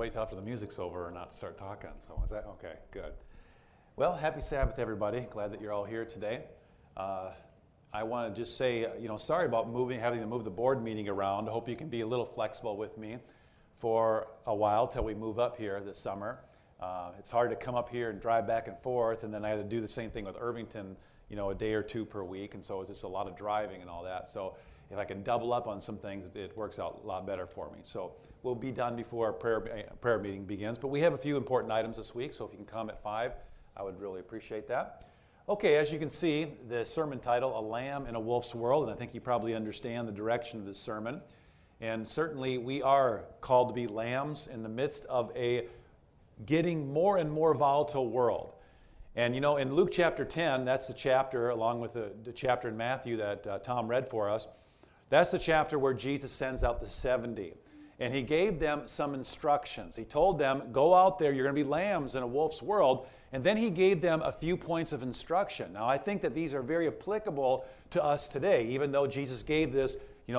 wait till after the music's over or not to start talking. So is that okay? Good. Well, happy Sabbath, everybody. Glad that you're all here today. I want to just say, sorry about having to move the board meeting around. I hope you can be a little flexible with me for a while till we move up here this summer. It's hard to come up here and drive back and forth, and then I had to do the same thing with Irvington, a day or two per week, and so it's just a lot of driving and all that. So if I can double up on some things, it works out a lot better for me. So we'll be done before our prayer meeting begins, but we have a few important items this week, so if you can come at 5, I would really appreciate that. Okay, as you can see, the sermon title, A Lamb in a Wolf's World, and I think you probably understand the direction of this sermon. And certainly we are called to be lambs in the midst of a getting more and more volatile world. And in Luke chapter 10, that's the chapter, along with the chapter in Matthew that Tom read for us, that's the chapter where Jesus sends out the 70. And he gave them some instructions. He told them, go out there, you're going to be lambs in a wolf's world. And then he gave them a few points of instruction. Now, I think that these are very applicable to us today, even though Jesus gave this,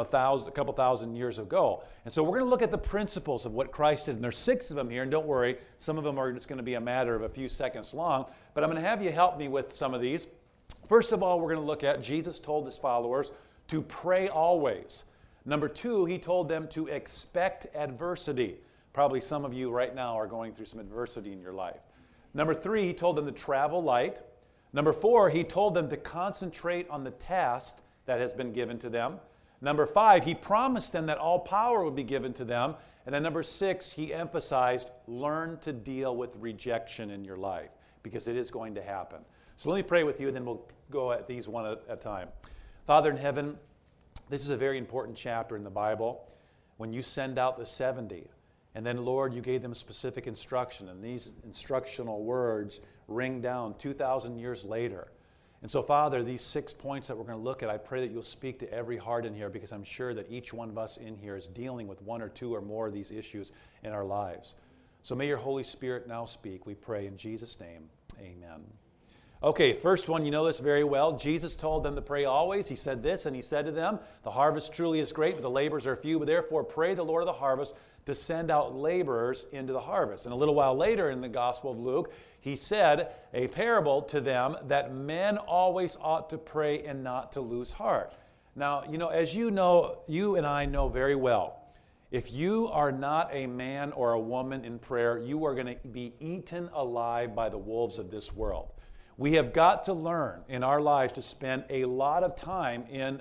a couple thousand years ago. And so we're going to look at the principles of what Christ did. And there's 6 of them here, and don't worry, some of them are just going to be a matter of a few seconds long. But I'm going to have you help me with some of these. First of all, we're going to look at Jesus told his followers to pray always. Number 2, he told them to expect adversity. Probably some of you right now are going through some adversity in your life. Number 3, he told them to travel light. Number 4, he told them to concentrate on the task that has been given to them. Number 5, he promised them that all power would be given to them. And then number 6, he emphasized, learn to deal with rejection in your life, because it is going to happen. So let me pray with you, and then we'll go at these one at a time. Father in heaven, this is a very important chapter in the Bible. When you send out the 70, and then, Lord, you gave them specific instruction, and these instructional words ring down 2,000 years later. And so, Father, these 6 points that we're going to look at, I pray that you'll speak to every heart in here, because I'm sure that each one of us in here is dealing with 1 or 2 or more of these issues in our lives. So may your Holy Spirit now speak, we pray in Jesus' name, amen. Okay, first one, you know this very well. Jesus told them to pray always. He said this, and he said to them, the harvest truly is great, but the laborers are few. But therefore pray the Lord of the harvest to send out laborers into the harvest. And a little while later in the Gospel of Luke, he said a parable to them that men always ought to pray and not to lose heart. Now, as you know, you and I know very well, if you are not a man or a woman in prayer, you are going to be eaten alive by the wolves of this world. We have got to learn in our lives to spend a lot of time in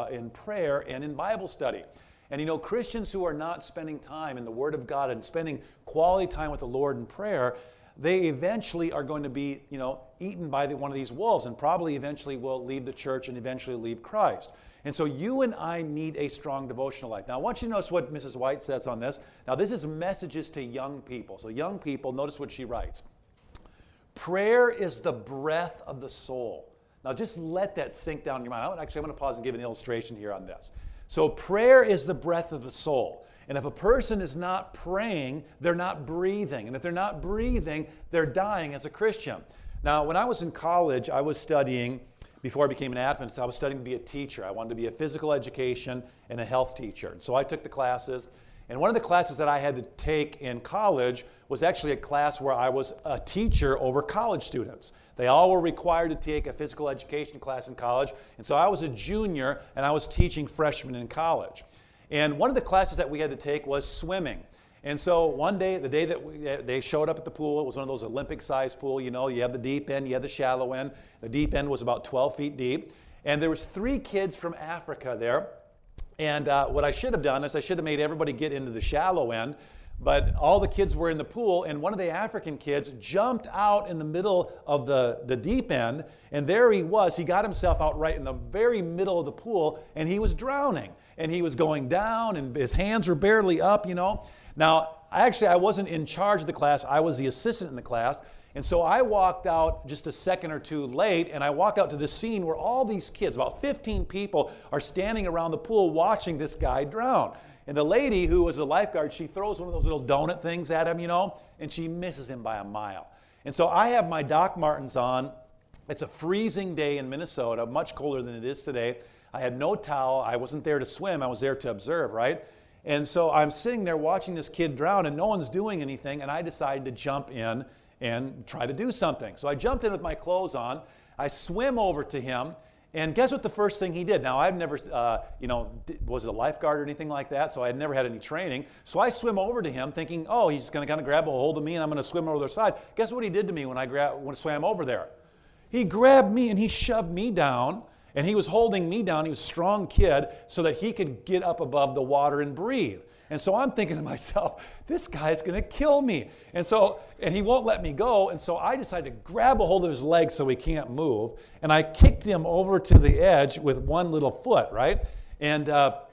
prayer and in Bible study. And Christians who are not spending time in the Word of God and spending quality time with the Lord in prayer, they eventually are going to be, eaten by one of these wolves, and probably eventually will leave the church and eventually leave Christ. And so you and I need a strong devotional life. Now, I want you to notice what Mrs. White says on this. Now, this is messages to young people. So young people, notice what she writes. Prayer is the breath of the soul. Now, just let that sink down in your mind. I'm going to pause and give an illustration here on this. So prayer is the breath of the soul. And if a person is not praying, they're not breathing. And if they're not breathing, they're dying as a Christian. Now, when I was in college, I was studying, before I became an Adventist, I was studying to be a teacher. I wanted to be a physical education and a health teacher. And so I took the classes. And one of the classes that I had to take in college was actually a class where I was a teacher over college students. They all were required to take a physical education class in college. And so I was a junior, and I was teaching freshmen in college. And one of the classes that we had to take was swimming. And so one day, the day that they showed up at the pool, it was one of those Olympic-sized pools. You have the deep end, you have the shallow end. The deep end was about 12 feet deep. And there was 3 kids from Africa there. And what I should have done is I should have made everybody get into the shallow end, but all the kids were in the pool, and one of the African kids jumped out in the middle of the deep end, and there he was. He got himself out right in the very middle of the pool, and he was drowning, and he was going down, and his hands were barely up, Now, actually, I wasn't in charge of the class. I was the assistant in the class. And so I walked out just a second or two late, and I walked out to this scene where all these kids, about 15 people, are standing around the pool watching this guy drown. And the lady who was a lifeguard, she throws one of those little donut things at him, and she misses him by a mile. And so I have my Doc Martens on. It's a freezing day in Minnesota, much colder than it is today. I had no towel. I wasn't there to swim. I was there to observe, right? And so I'm sitting there watching this kid drown, and no one's doing anything, and I decided to jump in and try to do something. So I jumped in with my clothes on. I swim over to him, and guess what the first thing he did? Now, I've never, was a lifeguard or anything like that, so I had never had any training. So I swim over to him thinking, oh, he's going to kind of grab a hold of me, and I'm going to swim over the other side. Guess what he did to me when I swam over there? He grabbed me, and he shoved me down, and he was holding me down. He was a strong kid so that he could get up above the water and breathe. And so I'm thinking to myself, this guy's going to kill me. And he won't let me go. And so I decided to grab a hold of his leg so he can't move. And I kicked him over to the edge with one little foot, right? And,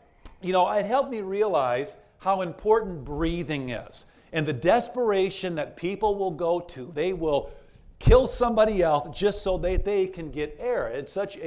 it helped me realize how important breathing is. And the desperation that people will go to. They will kill somebody else just so they can get air. It's such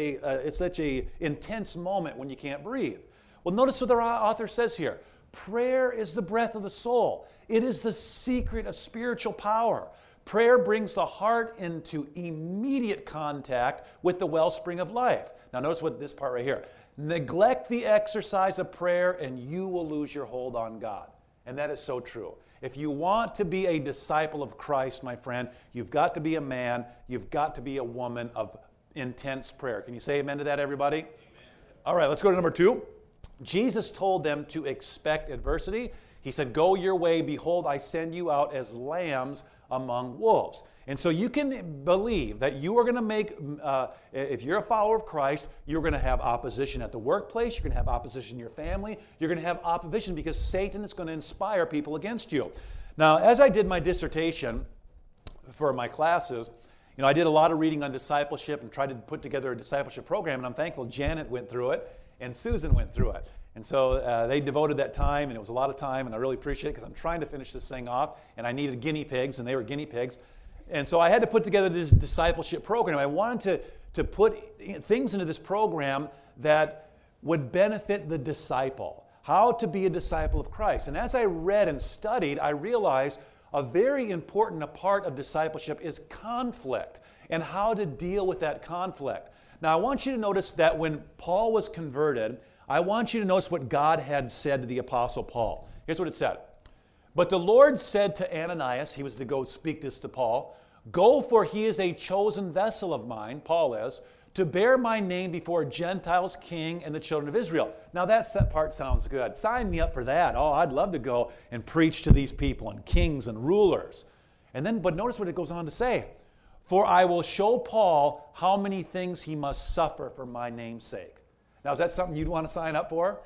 a intense moment when you can't breathe. Well, notice what the author says here. Prayer is the breath of the soul. It is the secret of spiritual power. Prayer brings the heart into immediate contact with the wellspring of life. Now notice what this part right here. Neglect the exercise of prayer and you will lose your hold on God. And that is so true. If you want to be a disciple of Christ, my friend, you've got to be a man, you've got to be a woman of intense prayer. Can you say amen to that, everybody? Amen. All right, let's go to number 2. Jesus told them to expect adversity. He said, go your way, behold, I send you out as lambs among wolves. And so you can believe that you are going to make, if you're a follower of Christ, you're going to have opposition at the workplace, you're going to have opposition in your family, you're going to have opposition because Satan is going to inspire people against you. Now, as I did my dissertation for my classes, I did a lot of reading on discipleship and tried to put together a discipleship program, and I'm thankful Janet went through it and Susan went through it. And so they devoted that time, and it was a lot of time, and I really appreciate it because I'm trying to finish this thing off, and I needed guinea pigs, and they were guinea pigs. And so I had to put together this discipleship program. I wanted to put things into this program that would benefit the disciple, how to be a disciple of Christ. And as I read and studied, I realized a very important part of discipleship is conflict and how to deal with that conflict. Now, I want you to notice that when Paul was converted, I want you to notice what God had said to the Apostle Paul. Here's what it said. But the Lord said to Ananias, he was to go speak this to Paul, go, for he is a chosen vessel of mine, Paul is, to bear my name before Gentiles, king, and the children of Israel. Now that part sounds good. Sign me up for that. Oh, I'd love to go and preach to these people and kings and rulers. But notice what it goes on to say. For I will show Paul how many things he must suffer for my name's sake. Now, is that something you'd want to sign up for?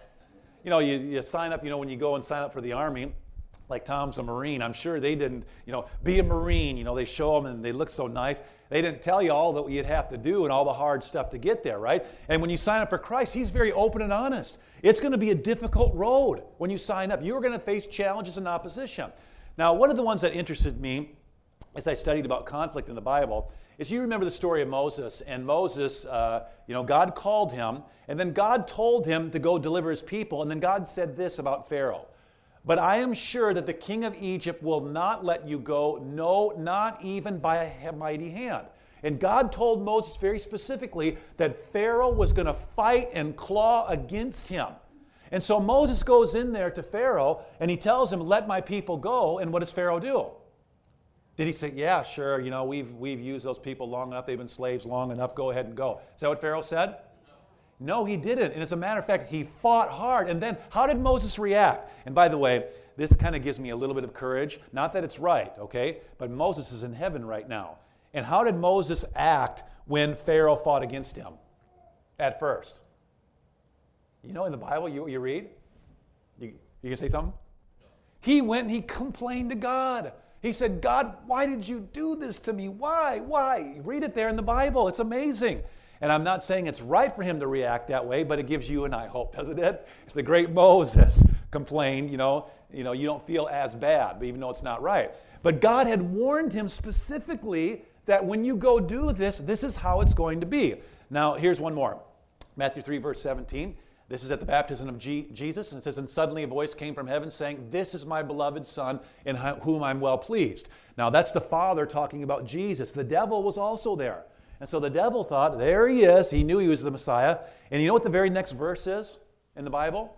You sign up, when you go and sign up for the Army, like Tom's a Marine. I'm sure they didn't, be a Marine. They show them and they look so nice. They didn't tell you all that you'd have to do and all the hard stuff to get there, right? And when you sign up for Christ, he's very open and honest. It's going to be a difficult road when you sign up. You're going to face challenges and opposition. Now, one of the ones that interested me as I studied about conflict in the Bible is you remember the story of Moses. And Moses, God called him, and then God told him to go deliver his people. And then God said this about Pharaoh. But I am sure that the king of Egypt will not let you go, no, not even by a mighty hand. And God told Moses very specifically that Pharaoh was going to fight and claw against him. And so Moses goes in there to Pharaoh, and he tells him, let my people go. And what does Pharaoh do? Did he say, yeah, sure, we've used those people long enough, they've been slaves long enough, go ahead and go? Is that what Pharaoh said? No, he didn't. And as a matter of fact, he fought hard. And then how did Moses react? And by the way, this kind of gives me a little bit of courage. Not that it's right, okay? But Moses is in heaven right now. And how did Moses act when Pharaoh fought against him at first? In the Bible, you read? You going to say something? He went and he complained to God. He said, God, why did you do this to me? Why? Read it there in the Bible. It's amazing. And I'm not saying it's right for him to react that way, but it gives you and I hope, doesn't it? If the great Moses complained, you don't feel as bad, even though it's not right. But God had warned him specifically that when you go do this, this is how it's going to be. Now, here's one more. Matthew 3, verse 17. This is at the baptism of Jesus, and it says, and suddenly a voice came from heaven saying, this is my beloved Son, in whom I'm well pleased. Now, that's the Father talking about Jesus. The devil was also there. And so the devil thought, there he is. He knew he was the Messiah. And you know what the very next verse is in the Bible?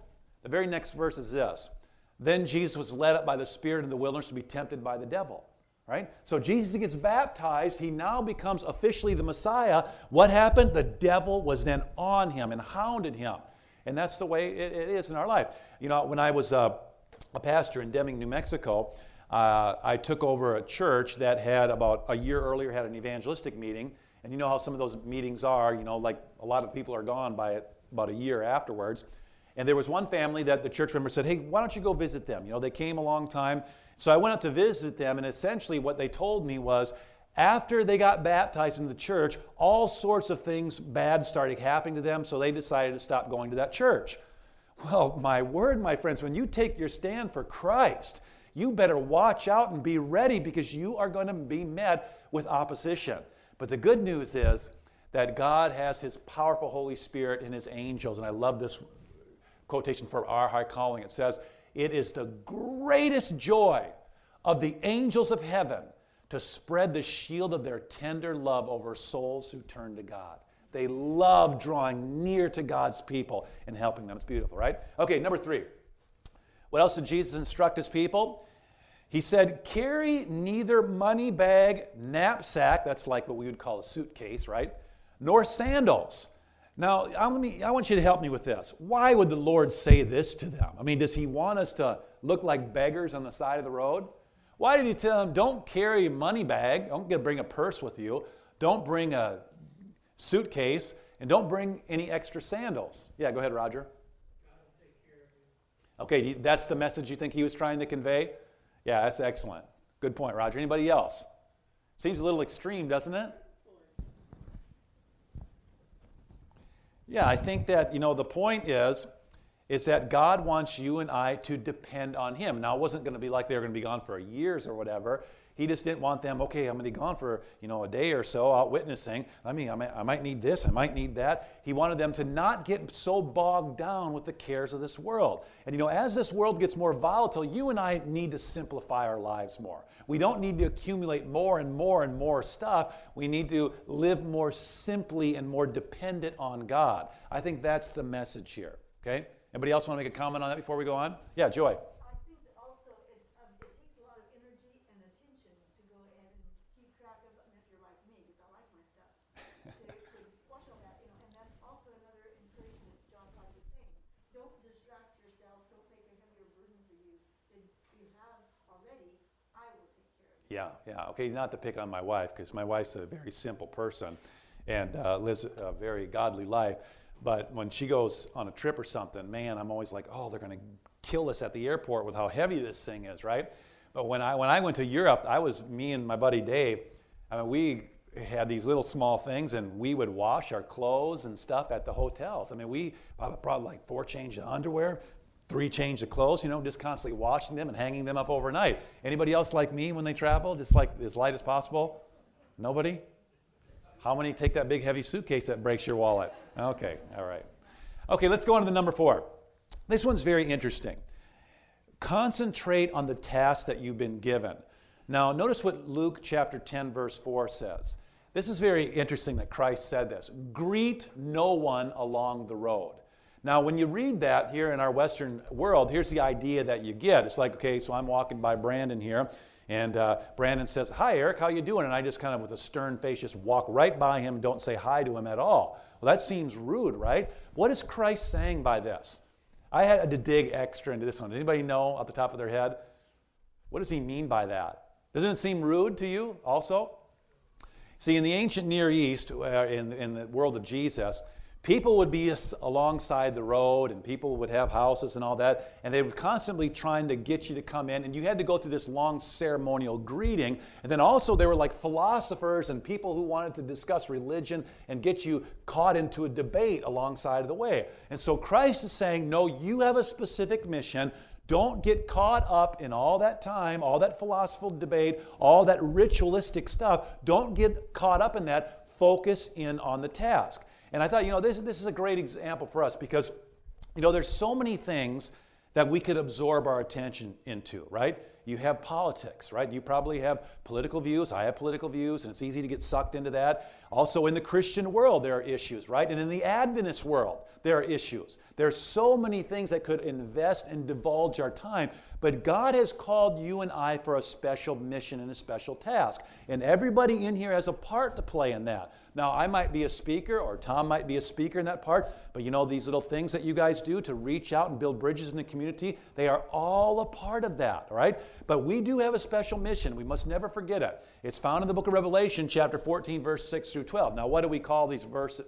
The very next verse is this. Then Jesus was led up by the Spirit in the wilderness to be tempted by the devil. Right? So Jesus gets baptized. He now becomes officially the Messiah. What happened? The devil was then on him and hounded him. And that's the way it is in our life. You know, when I was a pastor in Deming, New Mexico, I took over a church that had about a year earlier had an evangelistic meeting. And you know how some of those meetings are, you know, like a lot of people are gone by about a year afterwards. And there was one family that the church member said, hey, why don't you go visit them? You know, they came a long time. So I went out to visit them, and essentially what they told me was after they got baptized in the church, all sorts of things bad started happening to them, so they decided to stop going to that church. Well, my word, my friends, when you take your stand for Christ, you better watch out and be ready because you are going to be met with opposition. But the good news is that God has His powerful Holy Spirit and His angels, and I love this quotation from Our High Calling. It says, it is the greatest joy of the angels of heaven to spread the shield of their tender love over souls who turn to God. They love drawing near to God's people and helping them. It's beautiful, right? Okay, number 3. What else did Jesus instruct His people? He said, carry neither money bag, knapsack, that's like what we would call a suitcase, right? Nor sandals. Now, I want you to help me with this. Why would the Lord say this to them? I mean, does He want us to look like beggars on the side of the road? Why did He tell them, don't carry a money bag, don't bring a purse with you, don't bring a suitcase, and don't bring any extra sandals? Yeah, go ahead, Roger. God will take care of you. Okay, that's the message you think He was trying to convey? Yeah, that's excellent. Good point, Roger. Anybody else? Seems a little extreme, doesn't it? Yeah, I think that, the point is that God wants you and I to depend on Him. Now, it wasn't going to be like they were going to be gone for years or whatever. He just didn't want them, okay, I'm going to be gone for, a day or so out witnessing. I might need this, I might need that. He wanted them to not get so bogged down with the cares of this world. And, as this world gets more volatile, you and I need to simplify our lives more. We don't need to accumulate more and more and more stuff. We need to live more simply and more dependent on God. I think that's the message here, okay? Anybody else want to make a comment on that before we go on? Yeah, Joy. I think that also it takes a lot of energy and attention to go ahead and keep track of, and if you're like me, because I like my stuff, to watch all that, and that's also another encouragement John Todd was saying. Don't distract yourself. Don't make a heavier burden for you than you have already. I will take care of you. Yeah. Okay, not to pick on my wife, because my wife's a very simple person and lives a very godly life. But when she goes on a trip or something, man, I'm always like, oh, they're going to kill us at the airport with how heavy this thing is, right? But when I went to Europe, me and my buddy Dave, we had these little small things, and we would wash our clothes and stuff at the hotels. We probably like 4 changes of underwear, 3 changes of clothes, just constantly washing them and hanging them up overnight. Anybody else like me when they travel, just like as light as possible? Nobody? How many take that big heavy suitcase that breaks your wallet? Okay, all right. Okay, let's go on to the number 4. This one's very interesting. Concentrate on the task that you've been given. Now, notice what Luke chapter 10, verse 4 says. This is very interesting that Christ said this. Greet no one along the road. Now, when you read that here in our Western world, here's the idea that you get. It's like, okay, so I'm walking by Brandon here, and Brandon says, hi, Eric, how you doing? And I just kind of with a stern face just walk right by him, don't say hi to him at all. Well, that seems rude, right? What is Christ saying by this? I had to dig extra into this one. Anybody know off the top of their head? What does he mean by that? Doesn't it seem rude to you also? See, in the ancient Near East, in the world of Jesus, people would be alongside the road, and people would have houses and all that, and they would constantly trying to get you to come in, and you had to go through this long ceremonial greeting. And then also there were like philosophers and people who wanted to discuss religion and get you caught into a debate alongside of the way. And so Christ is saying, no, you have a specific mission. Don't get caught up in all that time, all that philosophical debate, all that ritualistic stuff. Don't get caught up in that. Focus in on the task. And I thought, this is a great example for us because, there's so many things that we could absorb our attention into, right? you have politics, right? You probably have political views. I have political views, and it's easy to get sucked into that. Also, in the Christian world, there are issues, right? And in the Adventist world, there are issues. There are so many things that could invest and divulge our time, but God has called you and I for a special mission and a special task. And everybody in here has a part to play in that. Now, I might be a speaker, or Tom might be a speaker in that part, but you know, these little things that you guys do to reach out and build bridges in the community, they are all a part of that, all right? But we do have a special mission. We must never forget it. It's found in the book of Revelation, chapter 14, verse 6 through 12. Now, what do we call these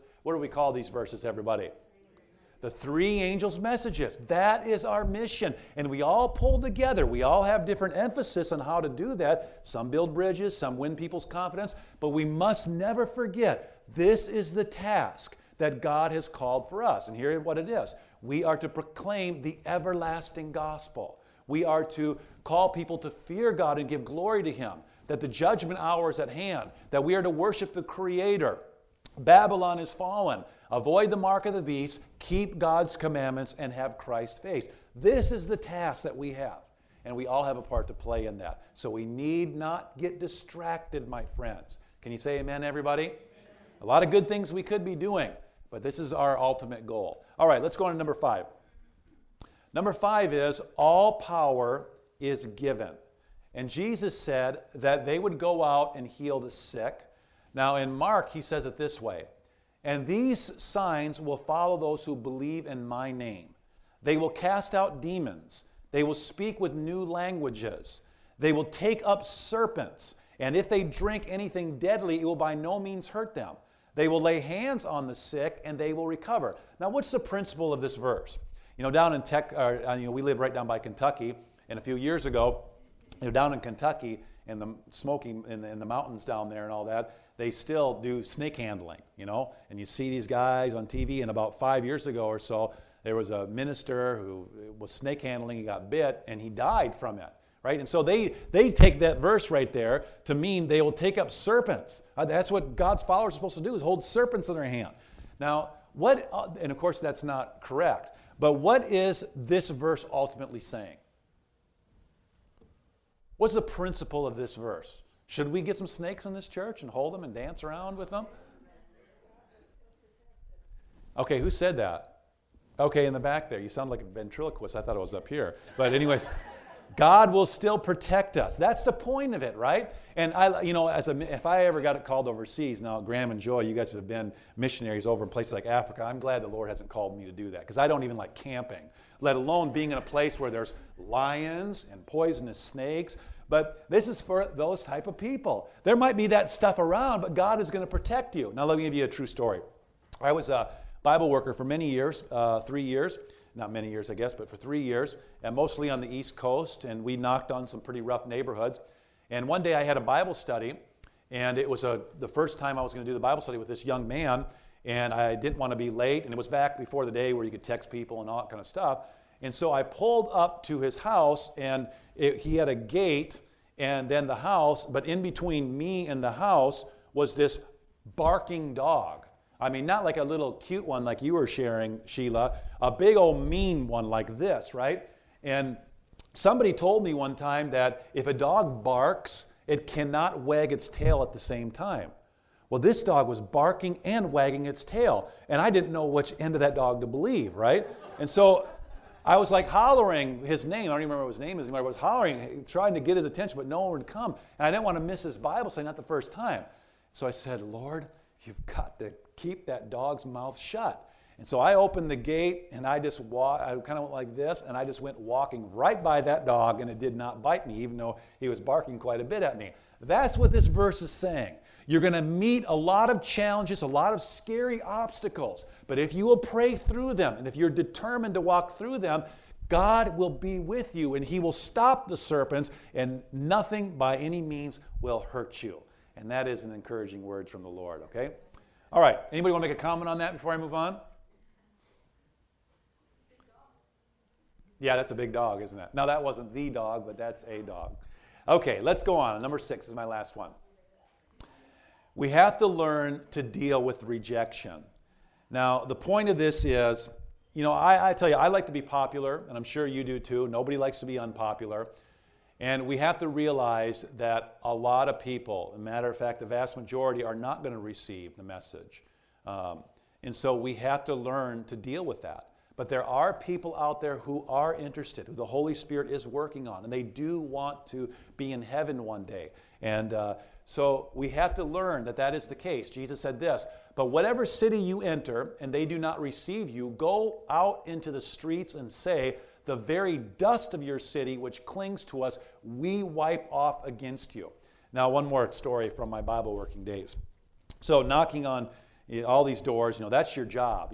verses, everybody? The three angels' messages. That is our mission. And we all pull together. We all have different emphasis on how to do that. Some build bridges, some win people's confidence. But we must never forget, this is the task that God has called for us. And here's what it is. We are to proclaim the everlasting gospel. We are to call people to fear God and give glory to Him. That the judgment hour is at hand. That we are to worship the Creator. Babylon is fallen. Avoid the mark of the beast, keep God's commandments, and have Christ's face. This is the task that we have, and we all have a part to play in that. So we need not get distracted, my friends. Can you say amen, everybody? Amen. A lot of good things we could be doing, but this is our ultimate goal. All right, let's go on to number 5. Number 5 is all power is given. And Jesus said that they would go out and heal the sick. Now in Mark, he says it this way. And these signs will follow those who believe in my name. They will cast out demons. They will speak with new languages. They will take up serpents. And if they drink anything deadly, it will by no means hurt them. They will lay hands on the sick and they will recover. Now, what's the principle of this verse? You know, down in we live right down by Kentucky. And a few years ago, down in Kentucky, in the Smoky, in the mountains down there and all that, they still do snake handling, you know, and you see these guys on TV. And about 5 years ago or so, there was a minister who was snake handling. He got bit and he died from it, right? And so they take that verse right there to mean they will take up serpents. That's what God's followers are supposed to do, is hold serpents in their hand. Now, and of course that's not correct, but what is this verse ultimately saying? What's the principle of this verse? Should we get some snakes in this church and hold them and dance around with them? Okay, who said that? Okay, in the back there. You sound like a ventriloquist. I thought it was up here. But anyways, God will still protect us. That's the point of it, right? And if I ever got called overseas, now Graham and Joy, you guys have been missionaries over in places like Africa. I'm glad the Lord hasn't called me to do that, because I don't even like camping, let alone being in a place where there's lions and poisonous snakes. But this is for those type of people. There might be that stuff around, but God is going to protect you. Now let me give you a true story. I was a Bible worker for many years, 3 years. Not many years, I guess, but for 3 years, and mostly on the East Coast, and we knocked on some pretty rough neighborhoods. And one day I had a Bible study, and it was the first time I was going to do the Bible study with this young man, and I didn't want to be late, and it was back before the day where you could text people and all that kind of stuff. And so I pulled up to his house, and he had a gate, and then the house, but in between me and the house was this barking dog. I mean, not like a little cute one like you were sharing, Sheila, a big old mean one like this, right? And somebody told me one time that if a dog barks, it cannot wag its tail at the same time. Well, this dog was barking and wagging its tail, and I didn't know which end of that dog to believe, right? And so I was like hollering his name. I don't even remember what his name is anymore. I was hollering, trying to get his attention, but no one would come. And I didn't want to miss his Bible study, not the first time. So I said, Lord, you've got to keep that dog's mouth shut. And so I opened the gate, and I kind of went like this, and I just went walking right by that dog, and it did not bite me, even though he was barking quite a bit at me. That's what this verse is saying. You're going to meet a lot of challenges, a lot of scary obstacles. But if you will pray through them, and if you're determined to walk through them, God will be with you, and He will stop the serpents, and nothing by any means will hurt you. And that is an encouraging word from the Lord, okay? All right, anybody want to make a comment on that before I move on? Yeah, that's a big dog, isn't it? Now, that wasn't the dog, but that's a dog. Okay, let's go on. Number 6 is my last one. We have to learn to deal with rejection. Now, the point of this is, I tell you, I like to be popular, and I'm sure you do too. Nobody likes to be unpopular. And we have to realize that a lot of people, as a matter of fact, the vast majority, are not going to receive the message. And so we have to learn to deal with that. But there are people out there who are interested, who the Holy Spirit is working on, and they do want to be in heaven one day. And so we have to learn that that is the case. Jesus said this, "But whatever city you enter and they do not receive you, go out into the streets and say, the very dust of your city which clings to us, we wipe off against you." Now, one more story from my Bible working days. So knocking on all these doors, that's your job.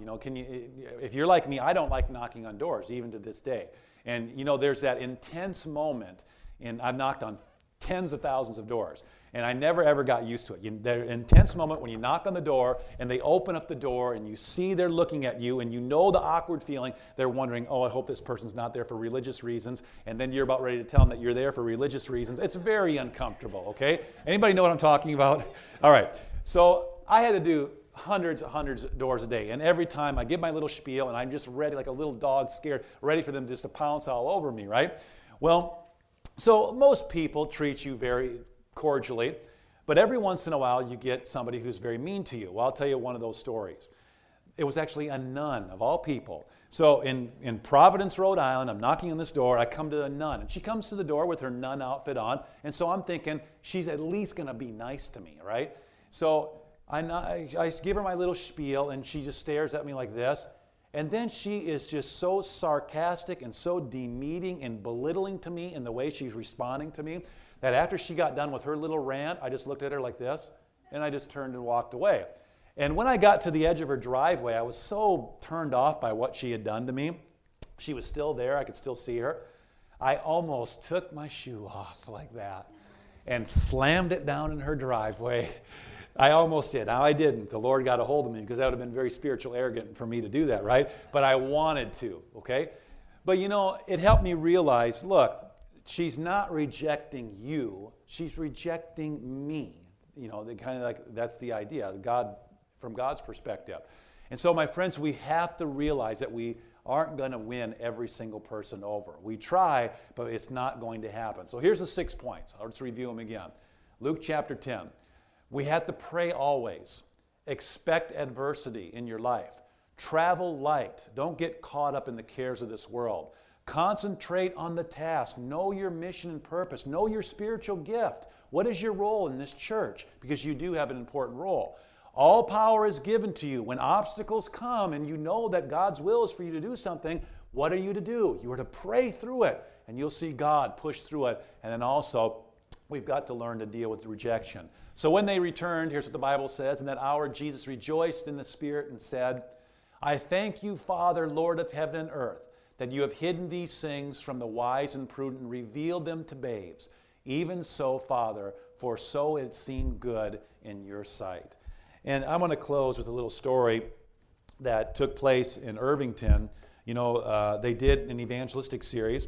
If you're like me, I don't like knocking on doors, even to this day. And, there's that intense moment, and I've knocked on tens of thousands of doors, and I never ever got used to it. The intense moment when you knock on the door, and they open up the door, and you see they're looking at you, and the awkward feeling. They're wondering, oh, I hope this person's not there for religious reasons, and then you're about ready to tell them that you're there for religious reasons. It's very uncomfortable, okay? Anybody know what I'm talking about? All right, so I had to do hundreds of doors a day, and every time I give my little spiel, and I'm just ready, like a little dog scared, ready for them just to pounce all over me, right? Well, so most people treat you very cordially, but every once in a while you get somebody who's very mean to you. Well, I'll tell you one of those stories. It was actually a nun, of all people. So in Providence, Rhode Island, I'm knocking on this door, I come to a nun, and she comes to the door with her nun outfit on, and so I'm thinking, she's at least going to be nice to me, right? So I give her my little spiel, and she just stares at me like this. And then she is just so sarcastic and so demeaning and belittling to me in the way she's responding to me that after she got done with her little rant, I just looked at her like this, and I just turned and walked away. And when I got to the edge of her driveway, I was so turned off by what she had done to me. She was still there. I could still see her. I almost took my shoe off like that and slammed it down in her driveway. I almost did. Now, I didn't. The Lord got a hold of me because that would have been very spiritual arrogant for me to do that, right? But I wanted to, okay? But, it helped me realize, look, she's not rejecting you. She's rejecting me. That's the idea, God, from God's perspective. And so, my friends, we have to realize that we aren't going to win every single person over. We try, but it's not going to happen. So here's the 6 points. I'll just review them again. Luke chapter 10. We have to pray always. Expect adversity in your life. Travel light. Don't get caught up in the cares of this world. Concentrate on the task. Know your mission and purpose. Know your spiritual gift. What is your role in this church? Because you do have an important role. All power is given to you. When obstacles come and you know that God's will is for you to do something, what are you to do? You are to pray through it, and you'll see God push through it. And then also, we've got to learn to deal with rejection. So when they returned, here's what the Bible says, in that hour Jesus rejoiced in the Spirit and said, I thank you, Father, Lord of heaven and earth, that you have hidden these things from the wise and prudent and revealed them to babes. Even so, Father, for so it seemed good in your sight. And I'm going to close with a little story that took place in Irvington. They did an evangelistic series.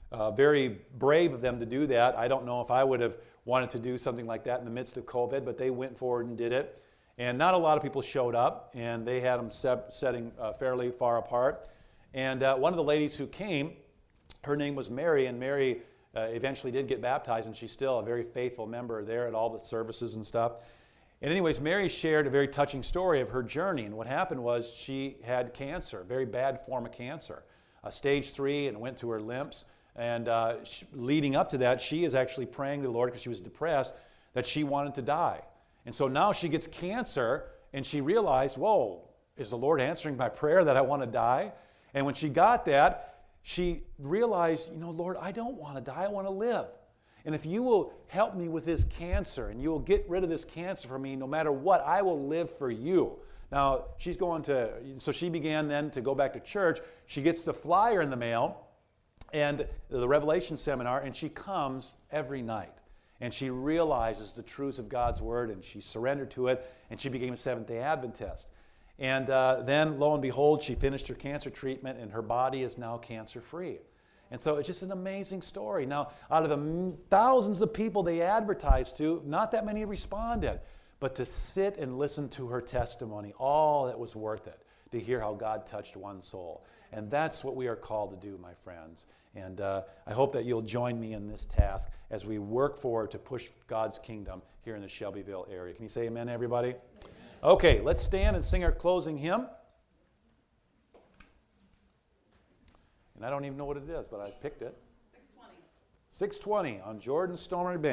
Very brave of them to do that. I don't know if I would have wanted to do something like that in the midst of COVID, but they went forward and did it. And not a lot of people showed up, and they had them setting fairly far apart. And one of the ladies who came, her name was Mary, and Mary eventually did get baptized, and she's still a very faithful member there at all the services and stuff. And anyways, Mary shared a very touching story of her journey, and what happened was she had cancer, a very bad form of cancer, stage 3, and went to her limbs. And leading up to that, she is actually praying to the Lord because she was depressed that she wanted to die. And so now she gets cancer, and she realized, whoa, is the Lord answering my prayer that I want to die? And when she got that, she realized, Lord, I don't want to die, I want to live. And if you will help me with this cancer, and you will get rid of this cancer for me, no matter what, I will live for you. Now, so she began then to go back to church. She gets the flyer in the mail, and the Revelation seminar, and she comes every night. And she realizes the truths of God's Word, and she surrendered to it, and she became a Seventh-day Adventist. And then, lo and behold, she finished her cancer treatment, and her body is now cancer-free. And so it's just an amazing story. Now, out of the thousands of people they advertised to, not that many responded. But to sit and listen to her testimony, all that was worth it, to hear how God touched one soul. And that's what we are called to do, my friends. And I hope that you'll join me in this task as we work forward to push God's kingdom here in the Shelbyville area. Can you say amen, everybody? Amen. Okay, let's stand and sing our closing hymn. And I don't even know what it is, but I picked it. 620 on Jordan Stormer Band.